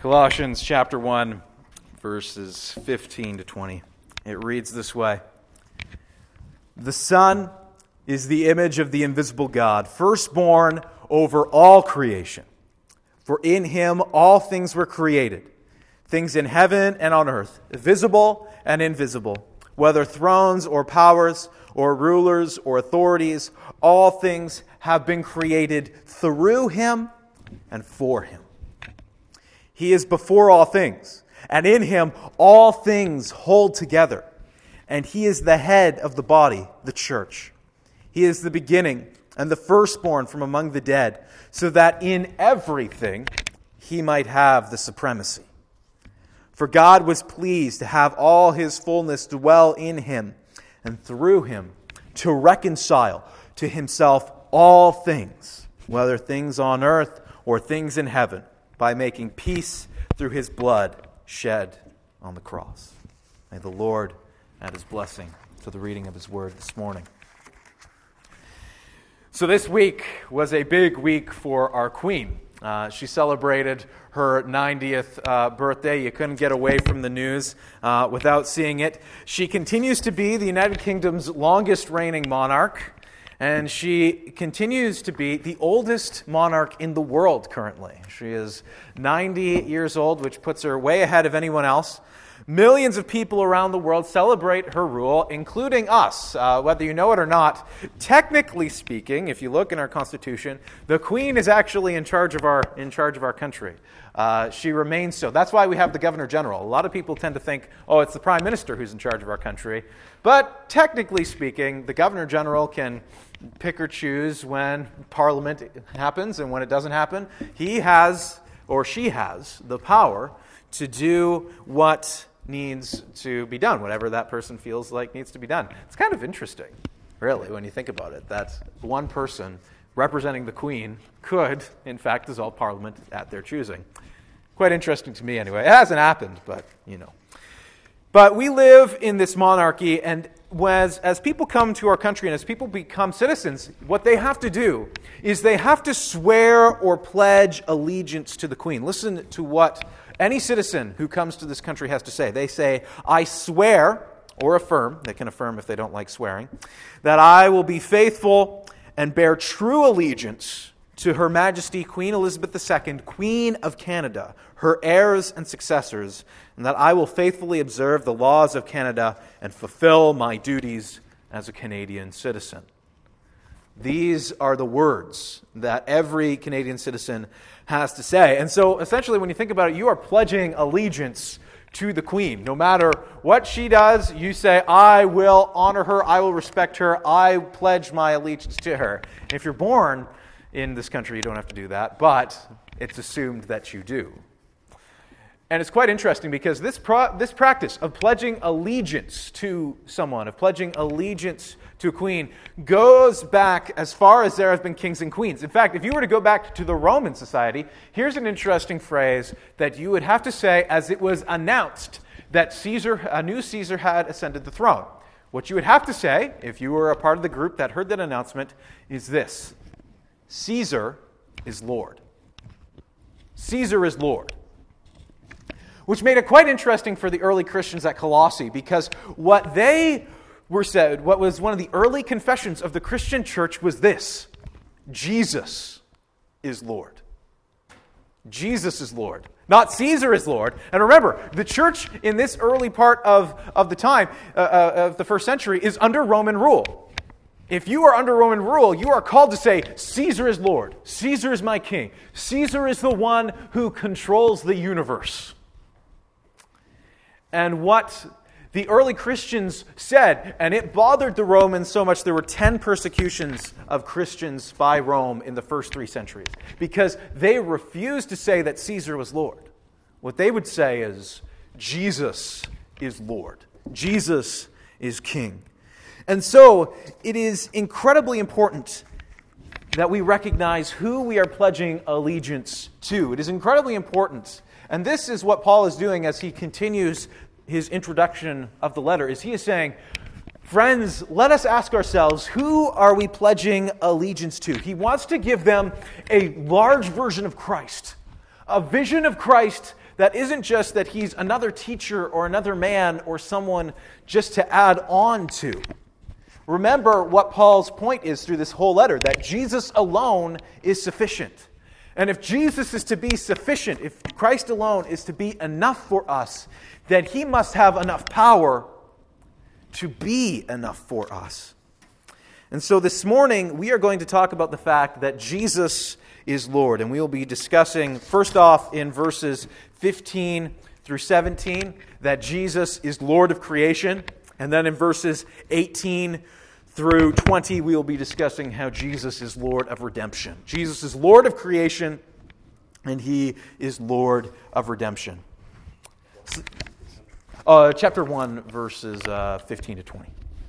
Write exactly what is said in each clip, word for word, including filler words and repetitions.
Colossians chapter one, verses fifteen to twenty. It reads this way. The Son is the image of the invisible God, firstborn over all creation. For in him all things were created, things in heaven and on earth, visible and invisible, whether thrones or powers or rulers or authorities, all things have been created through him and for him. He is before all things, and in him all things hold together. And he is the head of the body, the church. He is the beginning and the firstborn from among the dead, so that in everything he might have the supremacy. For God was pleased to have all his fullness dwell in him, and through him to reconcile to himself all things, whether things on earth or things in heaven, by making peace through his blood shed on the cross. May the Lord add his blessing to the reading of his word this morning. So this week was a big week for our Queen. Uh, she celebrated her ninetieth uh, birthday. You couldn't get away from the news uh, without seeing it. She continues to be the United Kingdom's longest reigning monarch, and she continues to be the oldest monarch in the world currently. She is ninety years old, which puts her way ahead of anyone else. Millions of people around the world celebrate her rule, including us. Uh, whether you know it or not, technically speaking, if you look in our Constitution, the Queen is actually in charge of our in charge of our country. Uh, she remains so. That's why we have the Governor General. A lot of people tend to think, oh, it's the Prime Minister who's in charge of our country. But technically speaking, the Governor General can pick or choose when Parliament happens and when it doesn't happen. He has, or she has, the power to do what needs to be done, whatever that person feels like needs to be done. It's kind of interesting, really, when you think about it, that one person representing the Queen could, in fact, dissolve Parliament at their choosing. Quite interesting to me, anyway. It hasn't happened, but, you know. But we live in this monarchy, and as, as people come to our country and as people become citizens, what they have to do is they have to swear or pledge allegiance to the Queen. Listen to what any citizen who comes to this country has to say. They say, I swear, or affirm, they can affirm if they don't like swearing, that I will be faithful and bear true allegiance to Her Majesty Queen Elizabeth the Second, Queen of Canada, her heirs and successors, and that I will faithfully observe the laws of Canada and fulfill my duties as a Canadian citizen. These are the words that every Canadian citizen has to say. And so, essentially, when you think about it, you are pledging allegiance to the Queen. No matter what she does, you say, I will honor her, I will respect her, I pledge my allegiance to her. And if you're born in this country, you don't have to do that, but it's assumed that you do. And it's quite interesting because this pro- this practice of pledging allegiance to someone, of pledging allegiance to a queen, goes back as far as there have been kings and queens. In fact, if you were to go back to the Roman society, here's an interesting phrase that you would have to say as it was announced that Caesar, a new Caesar had ascended the throne. What you would have to say, if you were a part of the group that heard that announcement, is this: Caesar is Lord. Caesar is Lord. Which made it quite interesting for the early Christians at Colossae, because what they were said, what was one of the early confessions of the Christian church was this: Jesus is Lord. Jesus is Lord. Not Caesar is Lord. And remember, the church in this early part of, of the time, uh, uh, of the first century, is under Roman rule. If you are under Roman rule, you are called to say, Caesar is Lord. Caesar is my king. Caesar is the one who controls the universe. And what the early Christians said, and it bothered the Romans so much, there were ten persecutions of Christians by Rome in the first three centuries, because they refused to say that Caesar was Lord. What they would say is, Jesus is Lord. Jesus is king. And so, it is incredibly important that we recognize who we are pledging allegiance to. It is incredibly important. And this is what Paul is doing as he continues his introduction of the letter, is he is saying, friends, let us ask ourselves, who are we pledging allegiance to? He wants to give them a large version of Christ, a vision of Christ that isn't just that he's another teacher or another man or someone just to add on to. Remember what Paul's point is through this whole letter, that Jesus alone is sufficient. And if Jesus is to be sufficient, if Christ alone is to be enough for us, then he must have enough power to be enough for us. And so this morning, we are going to talk about the fact that Jesus is Lord. And we will be discussing, first off, in verses fifteen through seventeen, that Jesus is Lord of creation. And then in verses eighteen through twenty, we will be discussing how Jesus is Lord of redemption. Jesus is Lord of creation, and he is Lord of redemption. Uh, chapter one, verses uh, fifteen to twenty.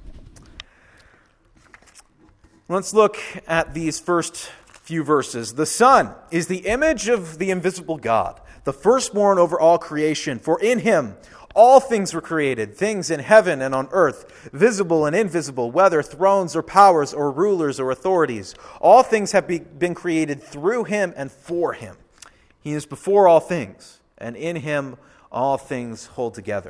Let's look at these first few verses. The Son is the image of the invisible God, the firstborn over all creation. For in him all things were created, things in heaven and on earth, visible and invisible, whether thrones or powers or rulers or authorities. All things have be, been created through him and for him. He is before all things, and in him all things hold together.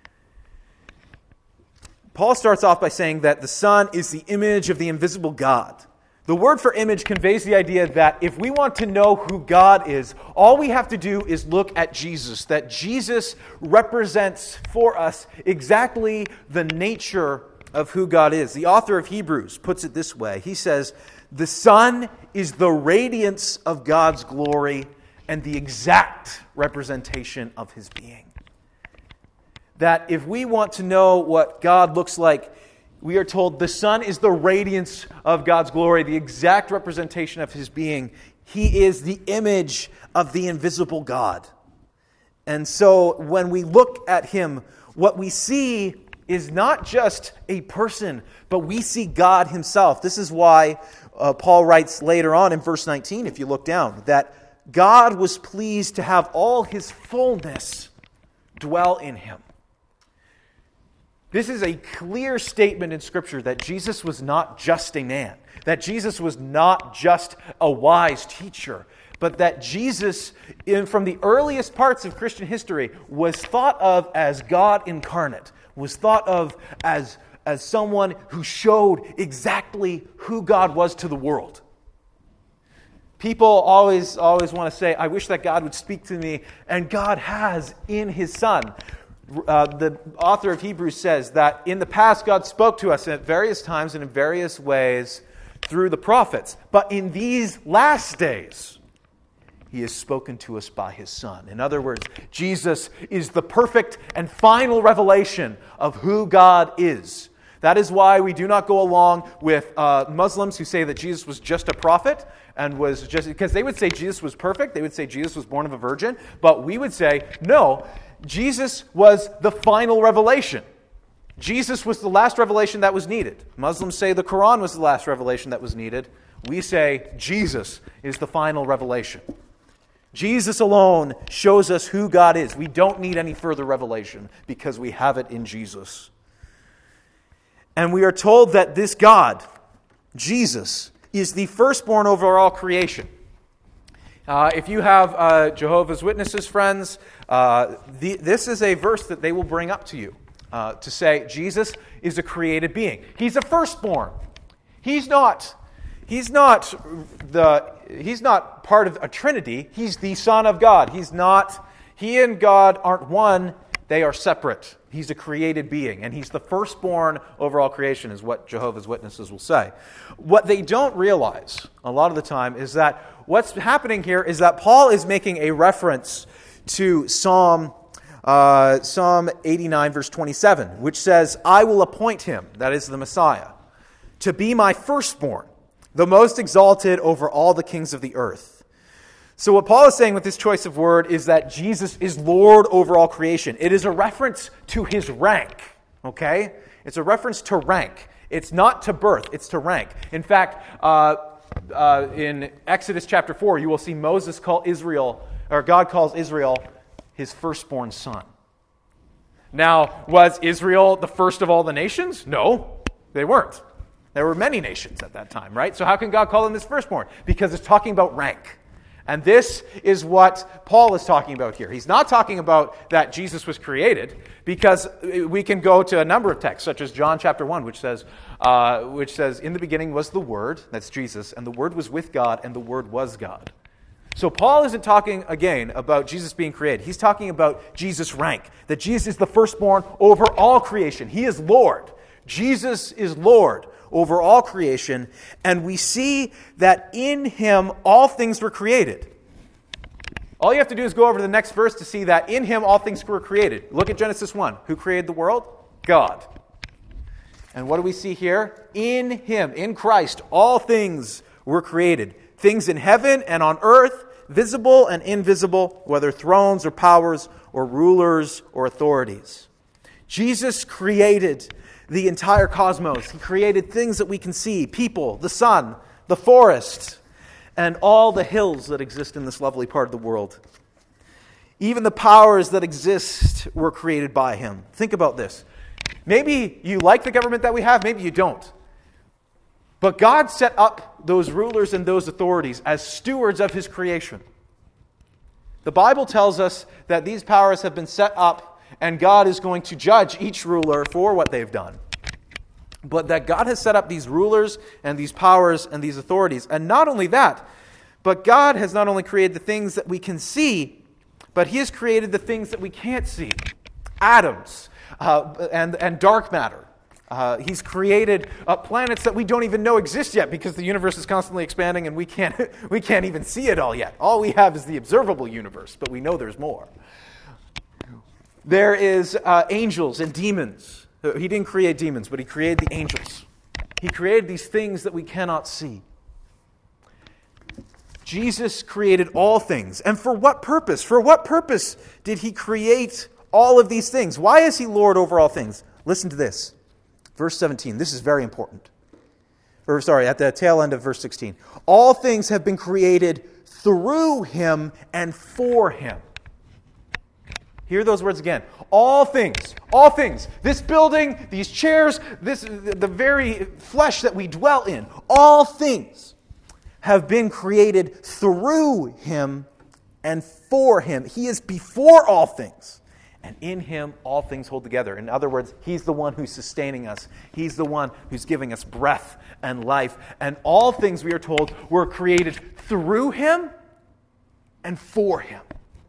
Paul starts off by saying that the Son is the image of the invisible God. The word for image conveys the idea that if we want to know who God is, all we have to do is look at Jesus, that Jesus represents for us exactly the nature of who God is. The author of Hebrews puts it this way. He says, "The Son is the radiance of God's glory and the exact representation of his being." That if we want to know what God looks like, we are told the Son is the radiance of God's glory, the exact representation of his being. He is the image of the invisible God. And so when we look at him, what we see is not just a person, but we see God himself. This is why uh, Paul writes later on in verse nineteen, if you look down, that God was pleased to have all his fullness dwell in him. This is a clear statement in Scripture that Jesus was not just a man, that Jesus was not just a wise teacher, but that Jesus, in, from the earliest parts of Christian history, was thought of as God incarnate, was thought of as, as someone who showed exactly who God was to the world. People always, always want to say, I wish that God would speak to me, and God has in his Son. Uh, the author of Hebrews says that in the past God spoke to us at various times and in various ways through the prophets. But in these last days, he has spoken to us by his Son. In other words, Jesus is the perfect and final revelation of who God is. That is why we do not go along with uh, Muslims who say that Jesus was just a prophet and was just, because they would say Jesus was perfect. They would say Jesus was born of a virgin. But we would say, no, Jesus was the final revelation. Jesus was the last revelation that was needed. Muslims say the Quran was the last revelation that was needed. We say Jesus is the final revelation. Jesus alone shows us who God is. We don't need any further revelation because we have it in Jesus. And we are told that this God, Jesus, is the firstborn over all creation. Uh, if you have uh, Jehovah's Witnesses friends, uh, the, this is a verse that they will bring up to you uh, to say Jesus is a created being. He's a firstborn. He's not. He's not the. He's not part of a Trinity. He's the Son of God. He's not. He and God aren't one. They are separate. He's a created being, and he's the firstborn over all creation, is what Jehovah's Witnesses will say. What they don't realize a lot of the time is that what's happening here is that Paul is making a reference to Psalm uh, Psalm eighty-nine, verse twenty-seven, which says, "I will appoint him," that is the Messiah, "to be my firstborn, the most exalted over all the kings of the earth." So what Paul is saying with this choice of word is that Jesus is Lord over all creation. It is a reference to his rank, okay? It's a reference to rank. It's not to birth, it's to rank. In fact, uh, uh, in Exodus chapter four, you will see Moses call Israel, or God calls Israel his firstborn son. Now, was Israel the first of all the nations? No, they weren't. There were many nations at that time, right? So how can God call them his firstborn? Because it's talking about rank. And this is what Paul is talking about here. He's not talking about that Jesus was created, because we can go to a number of texts, such as John chapter one, which says, uh, which says, in the beginning was the Word, that's Jesus, and the Word was with God, and the Word was God. So Paul isn't talking, again, about Jesus being created. He's talking about Jesus' rank, that Jesus is the firstborn over all creation. He is Lord. Jesus is Lord over all creation, and we see that in him all things were created. All you have to do is go over to the next verse to see that in him all things were created. Look at Genesis one. Who created the world? God. And what do we see here? In him, in Christ, all things were created. Things in heaven and on earth, visible and invisible, whether thrones or powers or rulers or authorities. Jesus created the entire cosmos. He created things that we can see, people, the sun, the forest, and all the hills that exist in this lovely part of the world. Even the powers that exist were created by him. Think about this. Maybe you like the government that we have, maybe you don't. But God set up those rulers and those authorities as stewards of his creation. The Bible tells us that these powers have been set up, and God is going to judge each ruler for what they've done. But that God has set up these rulers and these powers and these authorities. And not only that, but God has not only created the things that we can see, but he has created the things that we can't see. Atoms uh, and, and dark matter. Uh, he's created uh, planets that we don't even know exist yet, because the universe is constantly expanding and we can't, we can't even see it all yet. All we have is the observable universe, but we know there's more. There is uh, angels and demons. He didn't create demons, but he created the angels. He created these things that we cannot see. Jesus created all things. And for what purpose? For what purpose did he create all of these things? Why is he Lord over all things? Listen to this. Verse seventeen. This is very important. Or, sorry, at the tail end of verse sixteen. All things have been created through him and for him. Hear those words again. All things, all things. This building, these chairs, this the very flesh that we dwell in, all things have been created through him and for him. He is before all things, and in him all things hold together. In other words, he's the one who's sustaining us. He's the one who's giving us breath and life. And all things, we are told, were created through him and for him.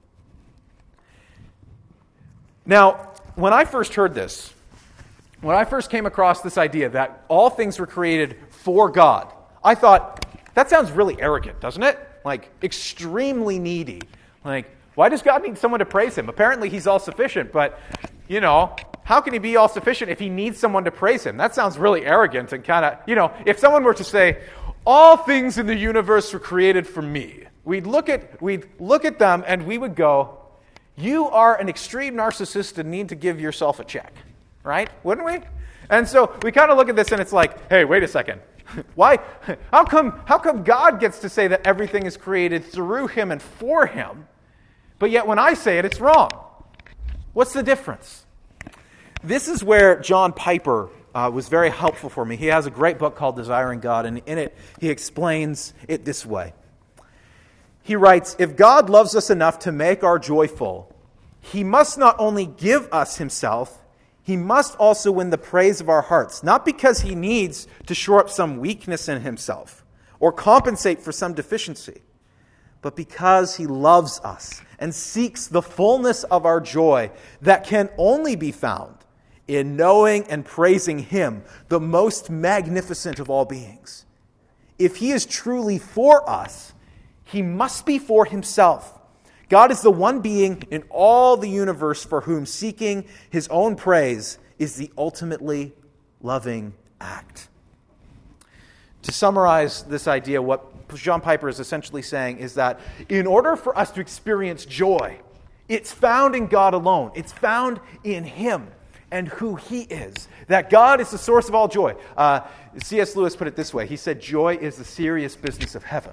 Now, when I first heard this, when I first came across this idea that all things were created for God, I thought, that sounds really arrogant, doesn't it? Like, extremely needy. Like, why does God need someone to praise him? Apparently he's all-sufficient, but, you know, how can he be all-sufficient if he needs someone to praise him? That sounds really arrogant and kind of, you know, if someone were to say, all things in the universe were created for me, we'd look at, we'd look at them and we would go, you are an extreme narcissist and need to give yourself a check, right? Wouldn't we? And so we kind of look at this and it's like, hey, wait a second. Why? How come, how come God gets to say that everything is created through him and for him, but yet when I say it, it's wrong? What's the difference? This is where John Piper uh, was very helpful for me. He has a great book called Desiring God, and in it he explains it this way. He writes, if God loves us enough to make our joy full, he must not only give us himself, he must also win the praise of our hearts, not because he needs to shore up some weakness in himself or compensate for some deficiency, but because he loves us and seeks the fullness of our joy that can only be found in knowing and praising him, the most magnificent of all beings. If he is truly for us, he must be for himself. God is the one being in all the universe for whom seeking his own praise is the ultimately loving act. To summarize this idea, what John Piper is essentially saying is that in order for us to experience joy, it's found in God alone. It's found in him and who he is. That God is the source of all joy. Uh, C S Lewis put it this way. He said, joy is the serious business of heaven.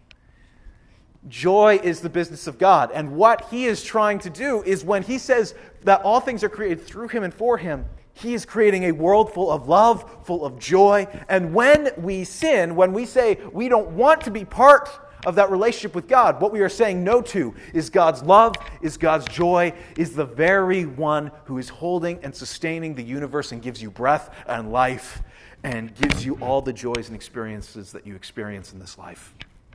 Joy is the business of God. And what he is trying to do is when he says that all things are created through him and for him, he is creating a world full of love, full of joy. And when we sin, when we say we don't want to be part of that relationship with God. What we are saying no to is God's love, is God's joy, is the very one who is holding and sustaining the universe and gives you breath and life and gives you all the joys and experiences that you experience in this life.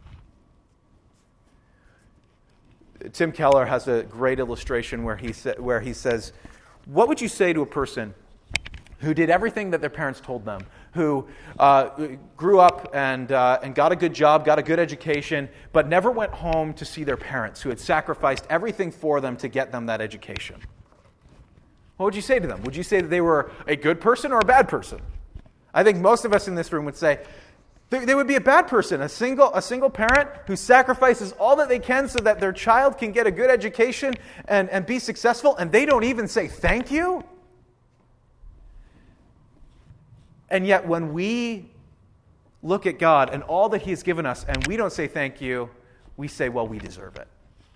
Tim Keller has a great illustration where he sa- where he says, what would you say to a person who did everything that their parents told them, who uh, grew up and uh, and got a good job, got a good education, but never went home to see their parents, who had sacrificed everything for them to get them that education? What would you say to them? Would you say that they were a good person or a bad person? I think most of us in this room would say they, they would be a bad person, a single, a single parent who sacrifices all that they can so that their child can get a good education and, and be successful, and they don't even say thank you? And yet when we look at God and all that He has given us and we don't say thank you, we say, well, we deserve it.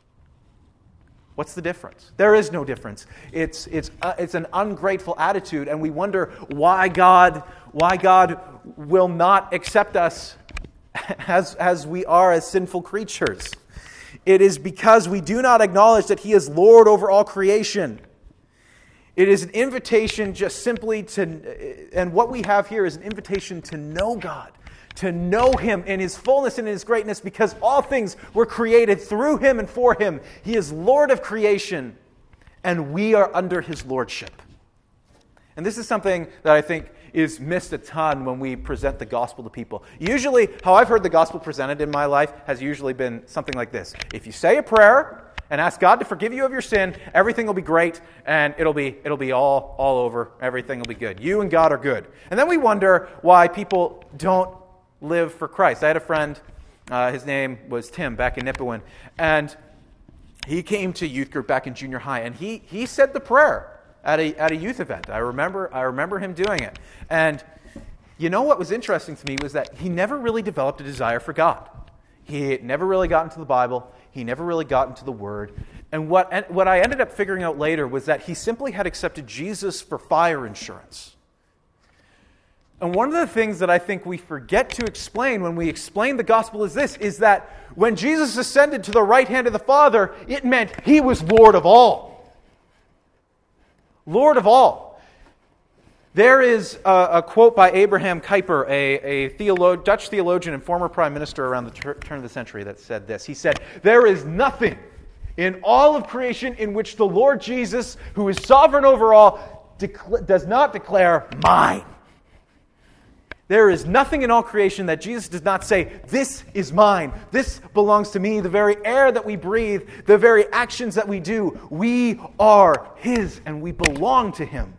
What's the difference? There is no difference. It's it's uh, it's an ungrateful attitude, and we wonder why God why God will not accept us as as we are as sinful creatures. It is because we do not acknowledge that He is Lord over all creation. It is an invitation just simply to, and what we have here is an invitation to know God, to know Him in His fullness and in His greatness, because all things were created through Him and for Him. He is Lord of creation, and we are under His lordship. And this is something that I think is missed a ton when we present the gospel to people. Usually, how I've heard the gospel presented in my life has usually been something like this. If you say a prayer and ask God to forgive you of your sin, everything will be great, and it'll be it'll be all, all over. Everything will be good. You and God are good. And then we wonder why people don't live for Christ. I had a friend, uh, his name was Tim, back in Nipawin, and he came to youth group back in junior high, and he he said the prayer at a at a youth event. I remember I remember him doing it. And you know what was interesting to me was that he never really developed a desire for God. He never really got into the Bible. He never really got into the Word. And what, and what I ended up figuring out later was that he simply had accepted Jesus for fire insurance. And one of the things that I think we forget to explain when we explain the gospel is this, is that when Jesus ascended to the right hand of the Father, it meant He was Lord of all. Lord of all. There is a, a quote by Abraham Kuyper, a, a theolo- Dutch theologian and former prime minister around the tur- turn of the century, that said this. He said, "There is nothing in all of creation in which the Lord Jesus, who is sovereign over all, dec- does not declare, 'Mine.' There is nothing in all creation that Jesus does not say, 'This is mine. This belongs to me.' The very air that we breathe, the very actions that we do, we are His and we belong to Him.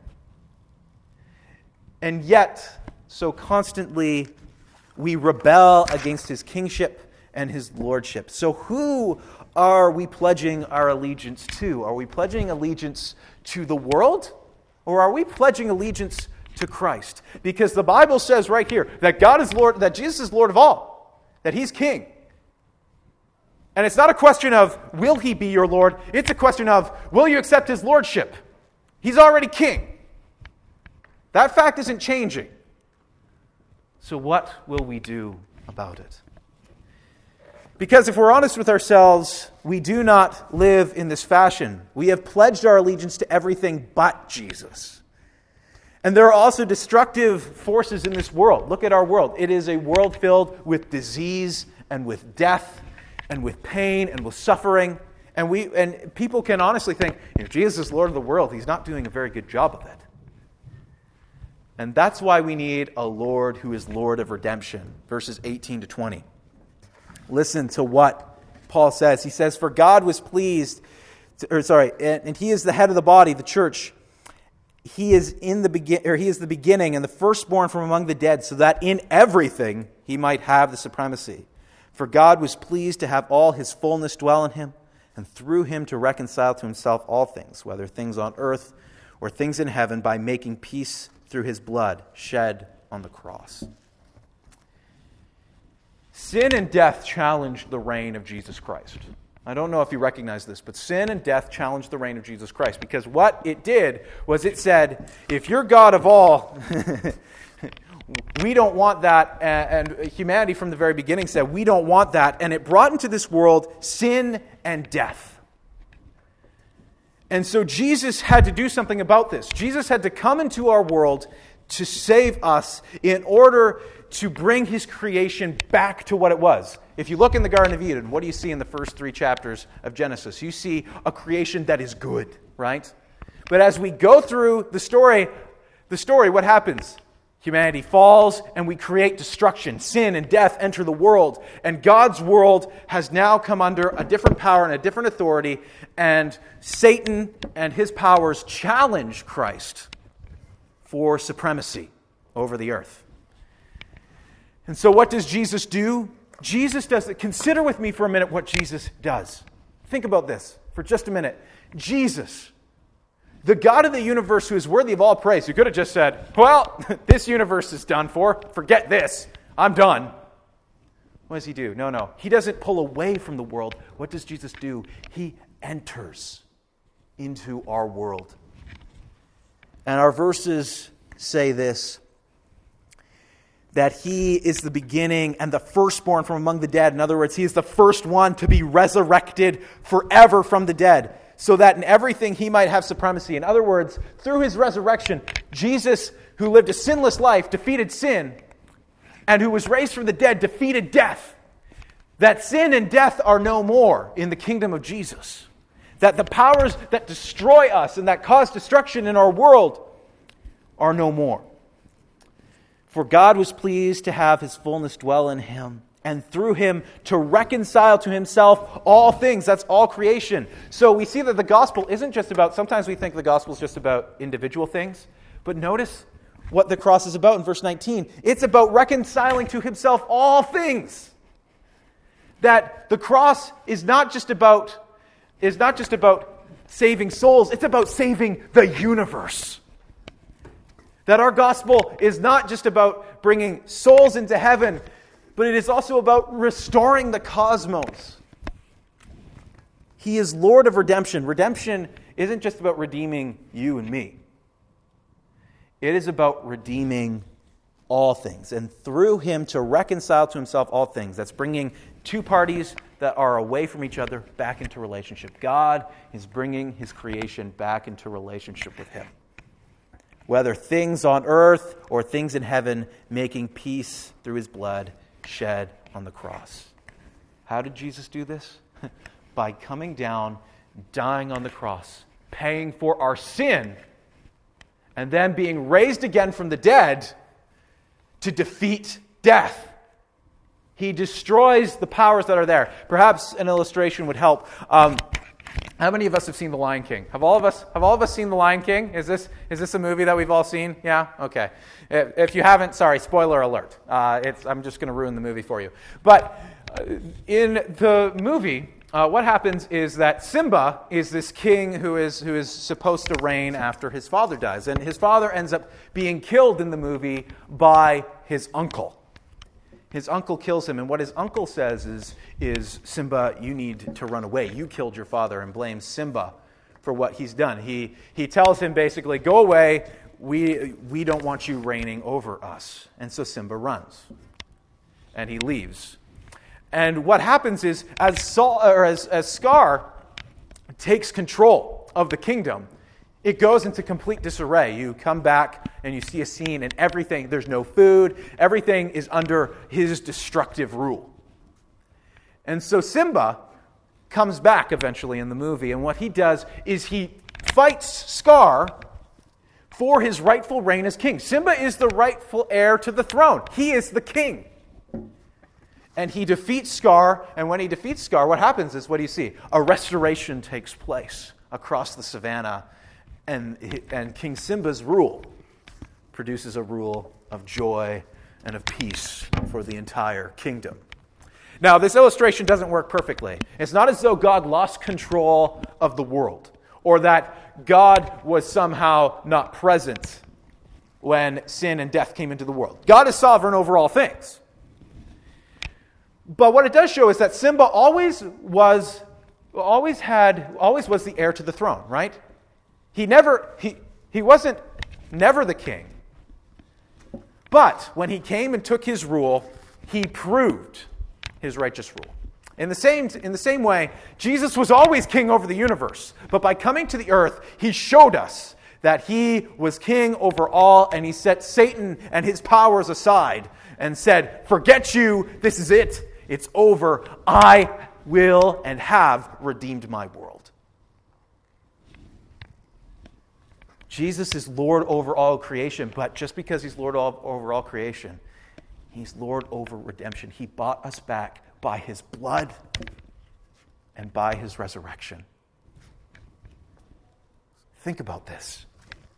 And yet, so constantly, we rebel against His kingship and His lordship. So who are we pledging our allegiance to? Are we pledging allegiance to the world? Or are we pledging allegiance to Christ? Because the Bible says right here that God is Lord, that Jesus is Lord of all, that He's King. And it's not a question of, will He be your Lord? It's a question of, will you accept His lordship? He's already King. That fact isn't changing. So what will we do about it? Because if we're honest with ourselves, we do not live in this fashion. We have pledged our allegiance to everything but Jesus. And there are also destructive forces in this world. Look at our world. It is a world filled with disease and with death and with pain and with suffering. And we and people can honestly think, you know, Jesus is Lord of the world. He's not doing a very good job of it. And that's why we need a Lord who is Lord of redemption. Verses eighteen to twenty. Listen to what Paul says. He says, "For God was pleased," to, or sorry, and, and He is the head of the body, the church. He is in the begin, or He is the beginning and the firstborn from among the dead, so that in everything He might have the supremacy. For God was pleased to have all His fullness dwell in Him, and through Him to reconcile to Himself all things, whether things on earth or things in heaven, by making peace through His blood shed on the cross." Sin and death challenged the reign of Jesus Christ. I don't know if you recognize this, but sin and death challenged the reign of Jesus Christ, because what it did was it said, if you're God of all, We don't want that, and humanity from the very beginning said, we don't want that, and it brought into this world sin and death. And so Jesus had to do something about this. Jesus had to come into our world to save us in order to bring his creation back to what it was. If you look in the Garden of Eden, what do you see in the first three chapters of Genesis? You see a creation that is good, right? But as we go through the story, the story, what happens? Humanity falls and we create destruction. Sin and death enter the world. And God's world has now come under a different power and a different authority. And Satan and his powers challenge Christ for supremacy over the earth. And so what does Jesus do? Jesus does it. Consider with me for a minute what Jesus does. Think about this for just a minute. Jesus, the God of the universe who is worthy of all praise, who could have just said, well, this universe is done for. Forget this. I'm done. What does he do? No, no. He doesn't pull away from the world. What does Jesus do? He enters into our world. And our verses say this, that he is the beginning and the firstborn from among the dead. In other words, he is the first one to be resurrected forever from the dead, so that in everything he might have supremacy. In other words, through his resurrection, Jesus, who lived a sinless life, defeated sin, and who was raised from the dead, defeated death. That sin and death are no more in the kingdom of Jesus. That the powers that destroy us and that cause destruction in our world are no more. For God was pleased to have his fullness dwell in him, and through him to reconcile to himself all things. That's all creation. So we see that the gospel isn't just about, sometimes we think the gospel is just about individual things, but notice what the cross is about in verse nineteen. It's about reconciling to himself all things. That the cross is not just about, is not just about saving souls, it's about saving the universe. That our gospel is not just about bringing souls into heaven, but it is also about restoring the cosmos. He is Lord of redemption. Redemption isn't just about redeeming you and me. It is about redeeming all things. And through him to reconcile to himself all things. That's bringing two parties that are away from each other back into relationship. God is bringing his creation back into relationship with him. Whether things on earth or things in heaven, making peace through his blood shed on the cross. How did Jesus do this? By coming down, dying on the cross, paying for our sin, and then being raised again from the dead to defeat death. He destroys the powers that are there. Perhaps an illustration would help. Um, How many of us have seen The Lion King? Have all of us have all of us seen The Lion King? Is this is this a movie that we've all seen? Yeah? Okay. If, if you haven't, sorry, spoiler alert. Uh, it's, I'm just going to ruin the movie for you. But uh, in the movie, uh, what happens is that Simba is this king who is who is supposed to reign after his father dies. And his father ends up being killed in the movie by his uncle. His uncle kills him, and what his uncle says is, is, Simba, you need to run away. You killed your father, and blames Simba for what he's done. He he tells him basically, go away, we we don't want you reigning over us. And so Simba runs, and he leaves. And what happens is, as Saul, or as, as Scar takes control of the kingdom, it goes into complete disarray. You come back and you see a scene and everything, there's no food, everything is under his destructive rule. And so Simba comes back eventually in the movie, and what he does is he fights Scar for his rightful reign as king. Simba is the rightful heir to the throne. He is the king. And he defeats Scar, and when he defeats Scar, what happens is, what do you see? A restoration takes place across the savannah. And, and King Simba's rule produces a rule of joy and of peace for the entire kingdom. Now, this illustration doesn't work perfectly. It's not as though God lost control of the world, or that God was somehow not present when sin and death came into the world. God is sovereign over all things. But what it does show is that Simba always was, always had, always was the heir to the throne, right? He never, he, he wasn't never the king, But when he came and took his rule, he proved his righteous rule. In the same, in the same way, Jesus was always king over the universe. But by coming to the earth, he showed us that he was king over all, and he set Satan and his powers aside and said, forget you, this is it, it's over, I will and have redeemed my world. Jesus is Lord over all creation, but just because he's Lord over all creation, he's Lord over redemption. He bought us back by his blood and by his resurrection. Think about this.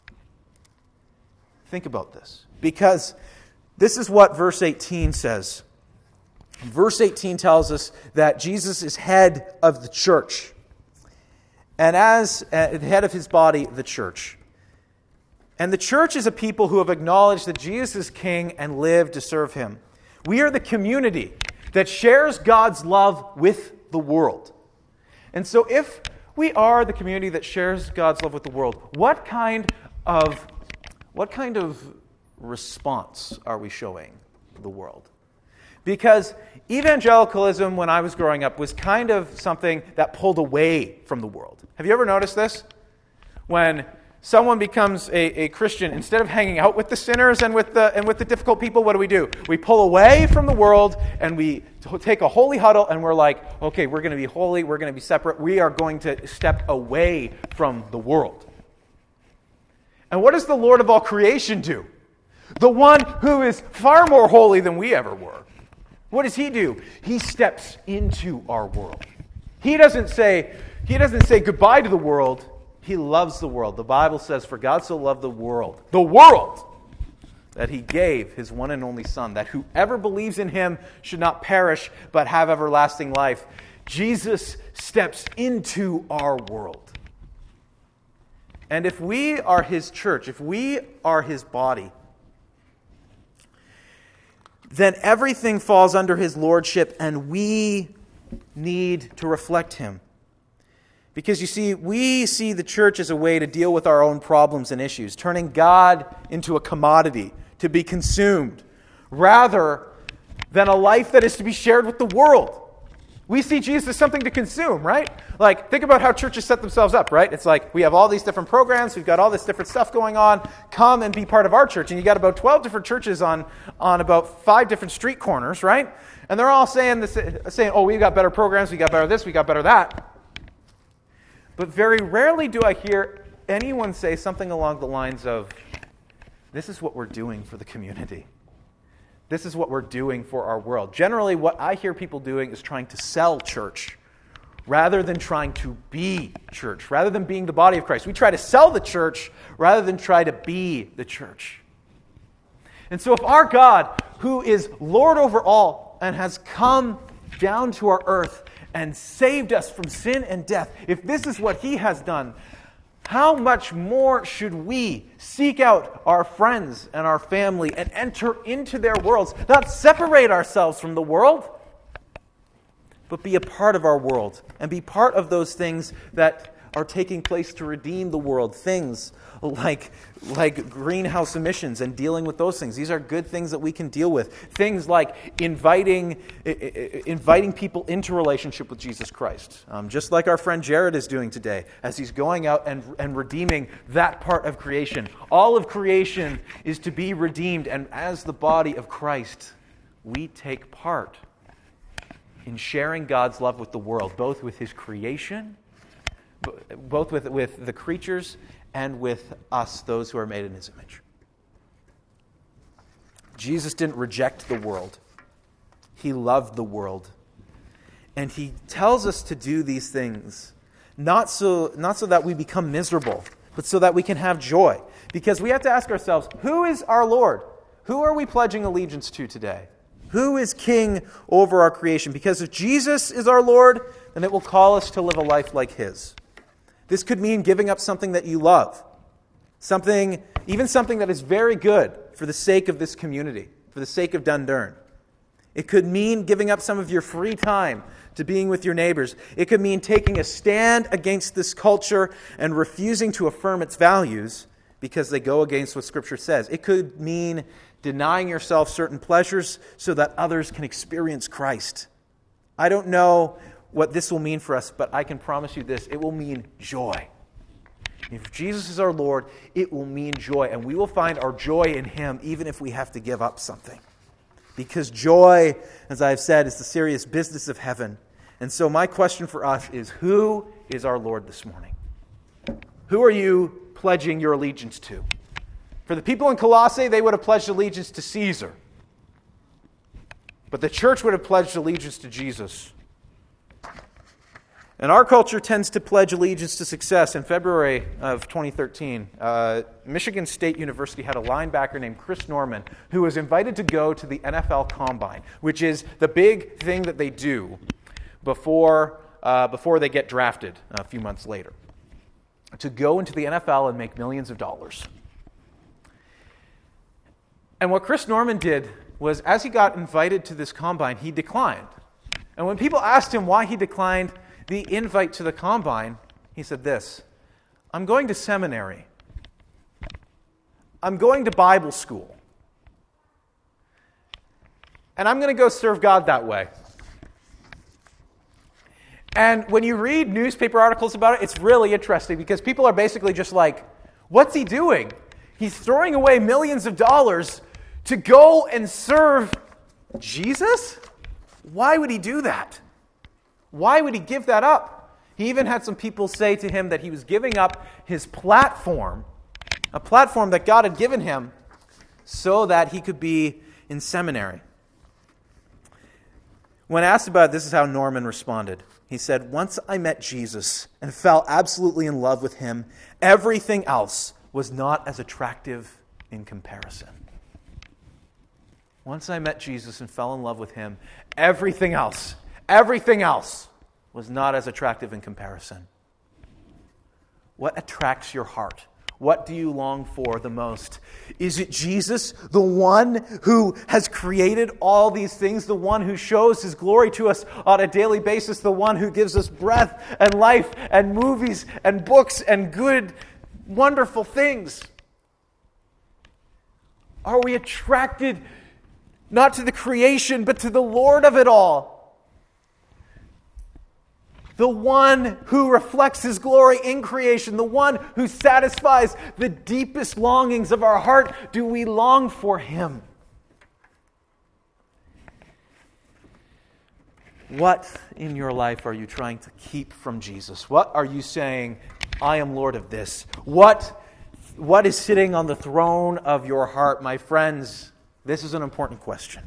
Think about this. Because this is what verse eighteen says. Verse eighteen tells us that Jesus is head of the church. And as uh, the head of his body, the church. And the church is a people who have acknowledged that Jesus is king and live to serve him. We are the community that shares God's love with the world. And so if we are the community that shares God's love with the world, what kind of what kind of response are we showing the world? Because evangelicalism, when I was growing up, was kind of something that pulled away from the world. Have you ever noticed this? When someone becomes a, a Christian, instead of hanging out with the sinners and with the and with the difficult people, what do we do? We pull away from the world and we t- take a holy huddle and we're like, okay, we're going to be holy, we're going to be separate, we are going to step away from the world. And what does the Lord of all creation do? The one who is far more holy than we ever were. What does he do? He steps into our world. He doesn't say, he doesn't say goodbye to the world. He loves the world. The Bible says, for God so loved the world, the world, that he gave his one and only Son, that whoever believes in him should not perish, but have everlasting life. Jesus steps into our world. And if we are his church, if we are his body, then everything falls under his lordship, and we need to reflect him. Because you see, we see the church as a way to deal with our own problems and issues, turning God into a commodity to be consumed, rather than a life that is to be shared with the world. We see Jesus as something to consume, right? Like, think about how churches set themselves up, right? It's like, we have all these different programs, we've got all this different stuff going on, come and be part of our church. And you got about twelve different churches on, on about five different street corners, right? And they're all saying, this, saying, oh, we've got better programs, we got better this, we got better that. But very rarely do I hear anyone say something along the lines of, this is what we're doing for the community. This is what we're doing for our world. Generally, what I hear people doing is trying to sell church rather than trying to be church, rather than being the body of Christ. We try to sell the church rather than try to be the church. And so if our God, who is Lord over all and has come down to our earth and saved us from sin and death, if this is what he has done, how much more should we seek out our friends and our family and enter into their worlds, not separate ourselves from the world, but be a part of our world and be part of those things that are taking place to redeem the world. Things like, like greenhouse emissions and dealing with those things. These are good things that we can deal with. Things like inviting, inviting people into relationship with Jesus Christ. Um, just like our friend Jared is doing today as he's going out and, and redeeming that part of creation. All of creation is to be redeemed, and as the body of Christ, we take part in sharing God's love with the world, both with his creation, both with, with the creatures and with us, those who are made in his image. Jesus didn't reject the world. He loved the world. And he tells us to do these things, not so, not so that we become miserable, but so that we can have joy. Because we have to ask ourselves, who is our Lord? Who are we pledging allegiance to today? Who is king over our creation? Because if Jesus is our Lord, then it will call us to live a life like his. This could mean giving up something that you love. Something, even something that is very good for the sake of this community, for the sake of Dundurn. It could mean giving up some of your free time to being with your neighbors. It could mean taking a stand against this culture and refusing to affirm its values because they go against what Scripture says. It could mean denying yourself certain pleasures so that others can experience Christ. I don't know what this will mean for us, but I can promise you this: it will mean joy. If Jesus is our Lord, it will mean joy, and we will find our joy in Him even if we have to give up something. Because joy, as I've said, is the serious business of heaven. And so my question for us is, who is our Lord this morning? Who are you pledging your allegiance to? For the people in Colossae, they would have pledged allegiance to Caesar. But the church would have pledged allegiance to Jesus. And our culture tends to pledge allegiance to success. In February of twenty thirteen, uh, Michigan State University had a linebacker named Chris Norman who was invited to go to the N F L Combine, which is the big thing that they do before, uh, before they get drafted a few months later, to go into the N F L and make millions of dollars. And what Chris Norman did was, as he got invited to this combine, he declined. And when people asked him why he declined the invite to the combine, he said this: I'm going to seminary. I'm going to Bible school. And I'm going to go serve God that way. And when you read newspaper articles about it, it's really interesting because people are basically just like, what's he doing? He's throwing away millions of dollars to go and serve Jesus? Why would he do that? Why would he give that up? He even had some people say to him that he was giving up his platform, a platform that God had given him, so that he could be in seminary. When asked about it, this is how Norman responded. He said, "Once I met Jesus and fell absolutely in love with him, everything else was not as attractive in comparison." Once I met Jesus and fell in love with him, everything else, everything else was not as attractive in comparison. What attracts your heart? What do you long for the most? Is it Jesus, the one who has created all these things, the one who shows His glory to us on a daily basis, the one who gives us breath and life and movies and books and good, wonderful things? Are we attracted not to the creation, but to the Lord of it all? The one who reflects His glory in creation, the one who satisfies the deepest longings of our heart. Do we long for Him? What in your life are you trying to keep from Jesus? What are you saying, I am Lord of this? What, what is sitting on the throne of your heart? My friends, this is an important question.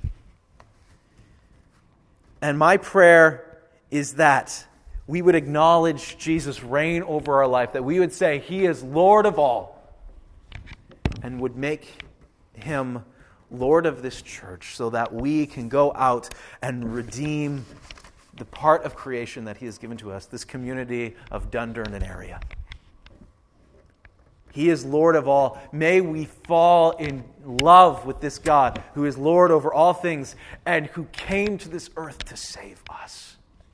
And my prayer is that we would acknowledge Jesus' reign over our life, that we would say He is Lord of all, and would make Him Lord of this church so that we can go out and redeem the part of creation that He has given to us, this community of Dundurnan area. He is Lord of all. May we fall in love with this God who is Lord over all things and who came to this earth to save us.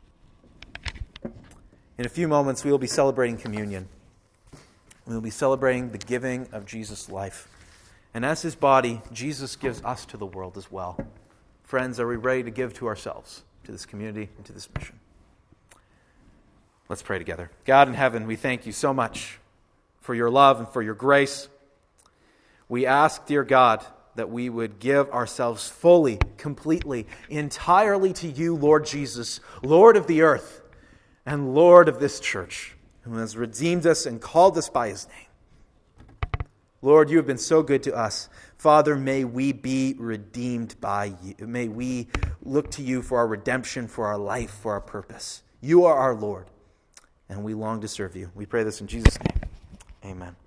In a few moments, we will be celebrating communion. We will be celebrating the giving of Jesus' life. And as His body, Jesus gives us to the world as well. Friends, are we ready to give to ourselves, to this community, and to this mission? Let's pray together. God in heaven, we thank You so much for Your love and for Your grace. We ask, dear God, that we would give ourselves fully, completely, entirely to You, Lord Jesus, Lord of the earth, and Lord of this church, who has redeemed us and called us by His name. Lord, You have been so good to us. Father, may we be redeemed by You. May we look to You for our redemption, for our life, for our purpose. You are our Lord, and we long to serve You. We pray this in Jesus' name. Amen.